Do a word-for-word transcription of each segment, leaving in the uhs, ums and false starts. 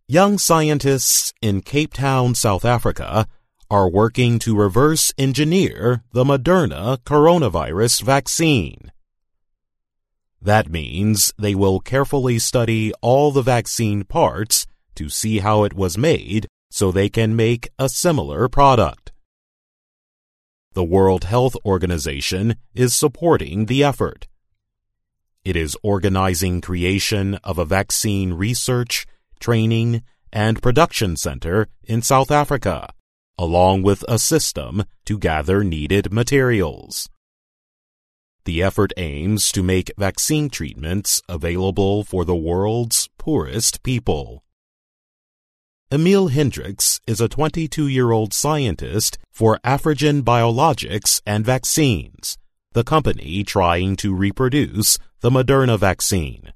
Young scientists in Cape Town, South Africa, are working to reverse engineer the Moderna coronavirus vaccine. That means they will carefully study all the vaccine parts to see how it was made so they can make a similar product. The World Health Organization is supporting the effort. It is organizing creation of a vaccine research, training, and production center in South Africa, along with a system to gather needed materials. The effort aims to make vaccine treatments available for the world's poorest people. Emil Hendricks is a twenty-two-year-old scientist for Afrigen Biologics and Vaccines, the company trying to reproduce the Moderna vaccine.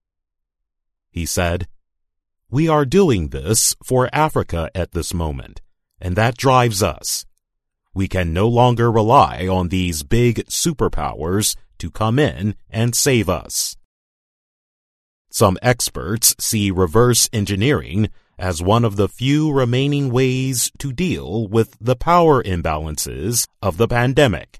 He said, "We are doing this for Africa at this moment, and that drives us. We can no longer rely on these big superpowers to come in and save us." Some experts see reverse engineering as one of the few remaining ways to deal with the power imbalances of the pandemic.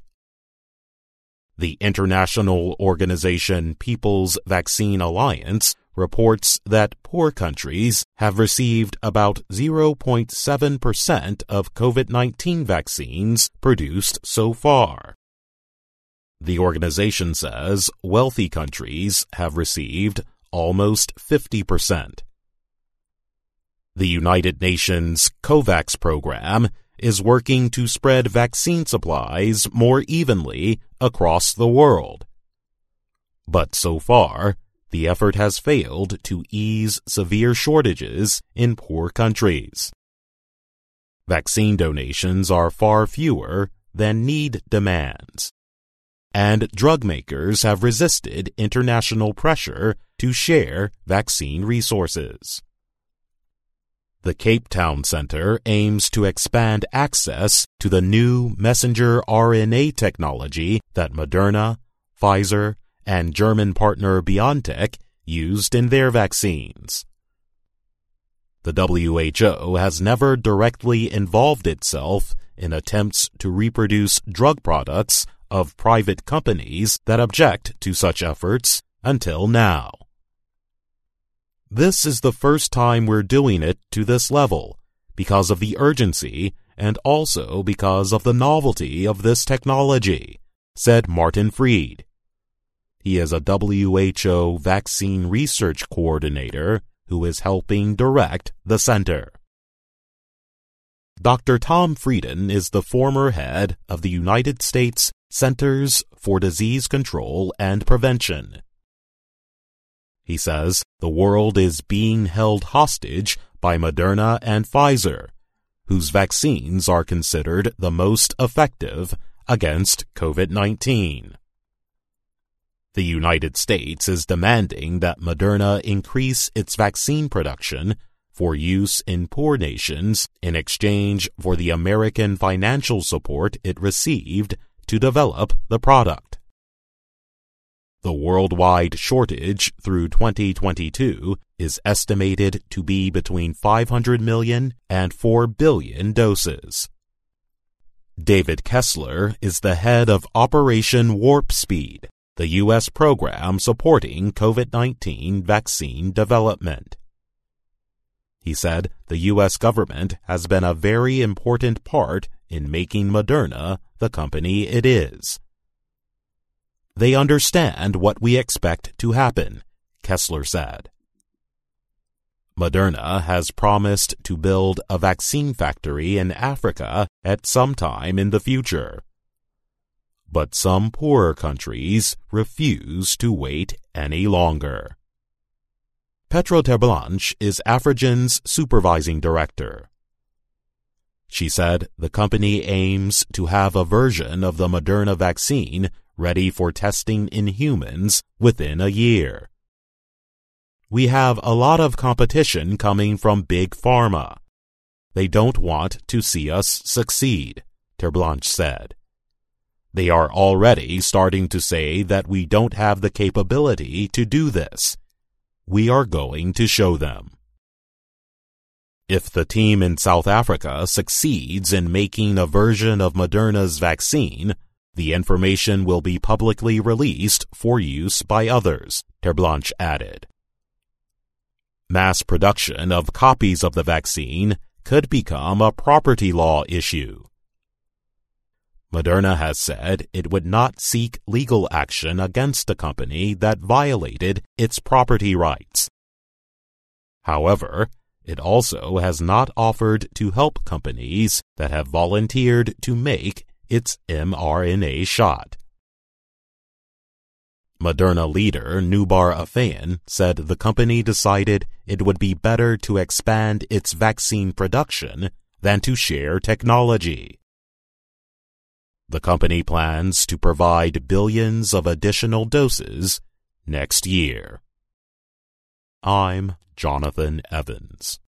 The international organization People's Vaccine Alliance reports that poor countries have received about zero point seven percent of COVID nineteen vaccines produced so far. The organization says wealthy countries have received almost fifty percent. The United Nations COVAX program is working to spread vaccine supplies more evenly across the world. But so far, the effort has failed to ease severe shortages in poor countries. Vaccine donations are far fewer than need demands, and drug makers have resisted international pressure to share vaccine resources. The Cape Town Center aims to expand access to the new messenger R N A technology that Moderna, Pfizer, and German partner BioNTech used in their vaccines. The W H O has never directly involved itself in attempts to reproduce drug products of private companies that object to such efforts until now. This is the first time we're doing it to this level because of the urgency and also because of the novelty of this technology, said Martin Fried. He is a W H O vaccine research coordinator who is helping direct the center. Doctor Tom Frieden is the former head of the United States Centers for Disease Control and Prevention. He says the world is being held hostage by Moderna and Pfizer, whose vaccines are considered the most effective against COVID nineteen. The United States is demanding that Moderna increase its vaccine production for use in poor nations in exchange for the American financial support it received to develop the product. The worldwide shortage through twenty twenty-two is estimated to be between five hundred million and four billion doses. David Kessler is the head of Operation Warp Speed, the U S program supporting COVID nineteen vaccine development. He said the U S government has been a very important part in making Moderna the company it is. They understand what we expect to happen, Kessler said. Moderna has promised to build a vaccine factory in Africa at some time in the future. But some poorer countries refuse to wait any longer. Petra Terblanche is Afrigen's supervising director. She said the company aims to have a version of the Moderna vaccine ready for testing in humans within a year. We have a lot of competition coming from big pharma. They don't want to see us succeed, Terblanche said. They are already starting to say that we don't have the capability to do this. We are going to show them. If the team in South Africa succeeds in making a version of Moderna's vaccine, the information will be publicly released for use by others, Terblanche added. Mass production of copies of the vaccine could become a property law issue. Moderna has said it would not seek legal action against a company that violated its property rights. However, it also has not offered to help companies that have volunteered to make its mRNA shot. Moderna leader Noubar Afeyan said the company decided it would be better to expand its vaccine production than to share technology. The company plans to provide billions of additional doses next year. I'm Jonathan Evans.